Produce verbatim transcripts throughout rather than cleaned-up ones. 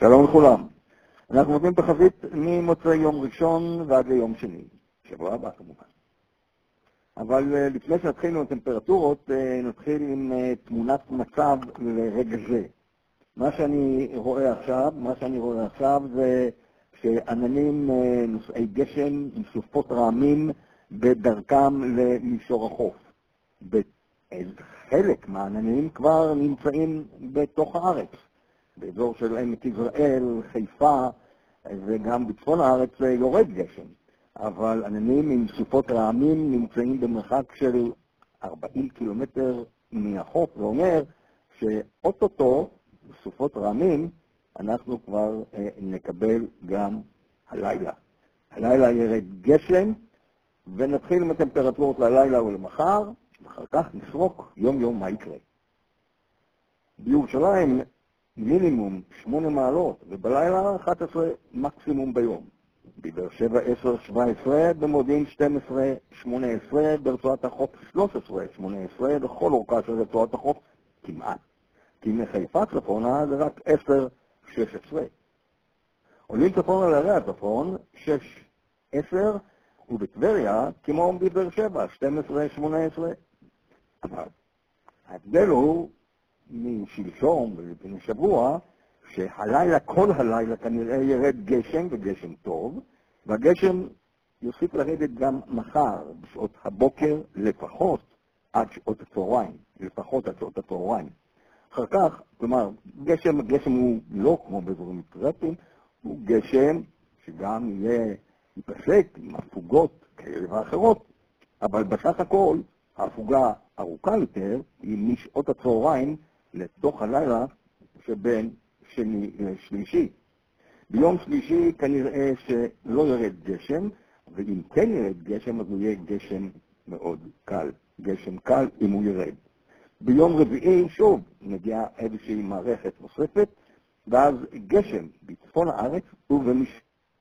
שלום לכולם. אנחנו נותנים תחזית ממוצאי יום ראשון ועד ליום שני. שבוע הבא כמובן. אבל לפני שנתחיל עם הטמפרטורות, נתחיל עם תמונת מצב לרגע זה. מה שאני רואה עכשיו, מה שאני רואה עכשיו זה שעננים נושאי גשם עם סופות רעמים בדרכם למישור החוף. חלק מהעננים כבר נמצאים בתוך הארץ. באזור של עמק יזרעאל, חיפה, וגם בצפון הארץ יורד גשם. אבל עננים עם סופות רעמים נמצאים במרחק של ארבעים קילומטר מהחוף, זה אומר שאוטוטו סופות רעמים אנחנו כבר אה, נקבל גם הלילה. הלילה ירד גשם, ונתחיל עם הטמפרטורות ללילה ולמחר, ואחר כך נסרוק יום יום מה יקרה. בירושלים מינימום שמונה מעלות, ובלילה אחת עשרה מקסימום ביום. בבאר שבע עשר שבע עשרה, במודיעין שתים עשרה שמונה עשרה, ברצועת החוף שלוש עשרה שמונה עשרה, בכל אורכה של רצועת החוף כמעט. כי מחיפה צפונה זה רק עשר שש עשרה. עולים צפונה לערי הצפון שש עשר, ובטבריה כמו בבאר שבע שתים עשרה שמונה עשרה. אבל ההבדל הוא משלשום ולפני שבוע, שהלילה, כל הלילה כנראה ירד גשם וגשם טוב, והגשם יוסיף לרדת גם מחר, בשעות הבוקר לפחות עד שעות הצהריים, לפחות עד שעות הצהריים. אחר כך, כלומר, גשם, גשם הוא לא כמו באזורים מטרפים, הוא גשם שגם יהיה יפסק עם הפוגות כאלה ואחרות, אבל בסך הכל ההפוגה ארוכה יותר היא משעות הצהריים לתוך הלילה שבין שני לשלישי. ביום שלישי כנראה שלא ירד גשם, ואם כן ירד גשם אז הוא יהיה גשם מאוד קל. גשם קל אם הוא ירד. ביום רביעי שוב נגיע איזושהי מערכת נוספת, ואז גשם בצפון הארץ ובמש...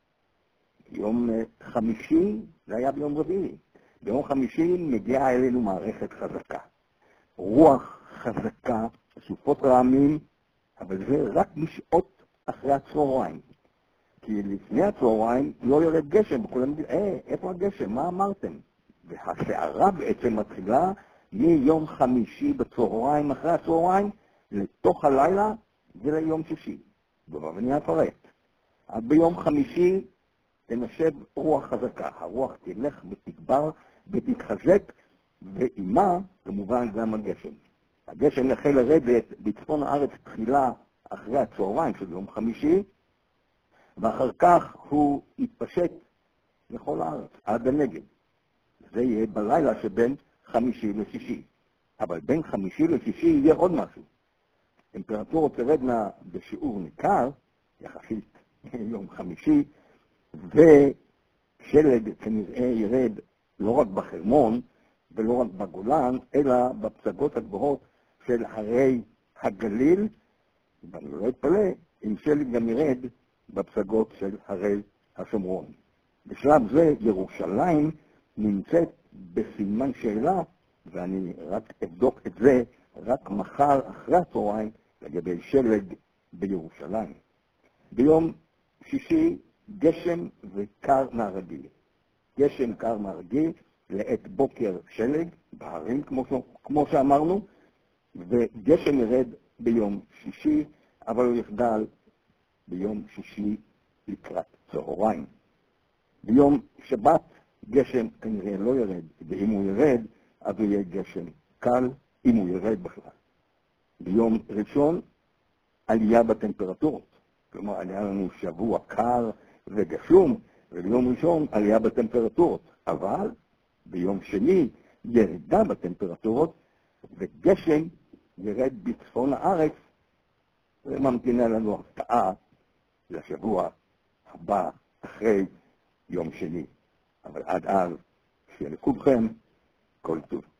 ביום חמישי, זה היה ביום רביעי. ביום חמישי מגיעה אלינו מערכת חזקה. רוח חזקה, סופות רעמים, אבל זה רק משעות אחרי הצהריים. כי לפני הצהריים לא יורד גשם, וכולם אומרים, אה, איפה הגשם? מה אמרתם? והסערה בעצם מתחילה מיום חמישי בצהריים אחרי הצהריים, לתוך הלילה וליום שישי. ואני אפרט. אז ביום חמישי תנשב רוח חזקה. הרוח תלך ותגבר ותתחזק, ועימה כמובן גם הגשם. הגשם יחל לרדת בצפון הארץ תחילה אחרי הצהריים של יום חמישי, ואחר כך הוא יתפשט לכל הארץ, עד הנגב. זה יהיה בלילה שבין חמישי לשישי. אבל בין חמישי לשישי יהיה עוד משהו. טמפרטורות תרדנה בשיעור ניכר, יחסית יום חמישי, ושלג כנראה ירד לא רק בחרמון ולא רק בגולן, אלא בפסגות הגבוהות של הרי הגליל, ואני לא אתפלא אם שלג גם ירד בפסגות של הרי השומרון. בשלב זה ירושלים נמצאת בסימן שאלה, ואני רק אבדוק את זה רק מחר אחרי הצהריים לגבי שלג בירושלים. ביום שישי גשם וקר מהרגיל. גשם קר מהרגיל, לעת בוקר שלג, בהרים כמו, כמו שאמרנו, וגשם ירד ביום שישי, אבל הוא יחדל ביום שישי לקראת צהריים. ביום שבת גשם כנראה לא ירד, ואם הוא ירד, אז הוא יהיה גשם קל, אם הוא ירד בכלל. ביום ראשון עלייה בטמפרטורות, כלומר עלייה לנו שבוע קר וגשום, וביום ראשון עלייה בטמפרטורות, אבל ביום שני ירידה בטמפרטורות, וגשם ירד בצפון הארץ, וממתינה לנו הפתעה לשבוע הבא אחרי יום שני. אבל עד אז, שיהיה לכולכם כל טוב.